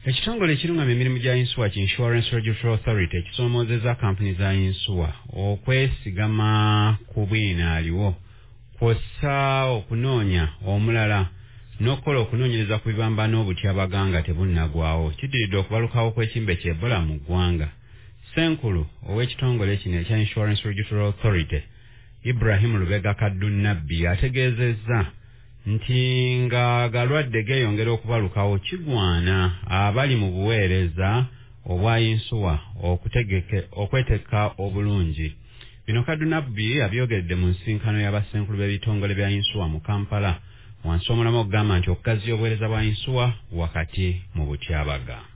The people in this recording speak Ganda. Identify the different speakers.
Speaker 1: Ekitongole ekirungamya emirimu gya Insuwa ki Insurance Regulatory Authority ekisoomozezza kampuni za Insuwa okwesigama ku bwino aliwo kw'ossa okunoonya omulala n'okukola okunoonyereza ku bibambano obutyabaganga tebunnagwawo kiddiridde okubalukawo kw'ekimbe kya Ebola mu ggwanga. Ssenkulu ow'ekitongole kino ekya Insurance Regulatory Authority Ibrahim Lubega Kaddunabbi ategeezezza nti nga galwadde geeyongera okubalukawo kigwana abali mu buweereza obwa Insuwa okwetekka obulungi. Bino Kaddunabbi abyogedde mu nsinkano y'abassenkulu b'ebitongole bya Insuwa mu Kampala wansi omulamu okugamba nti okugaziya obuweereza bwa Insuwa wakati mu butyabaga.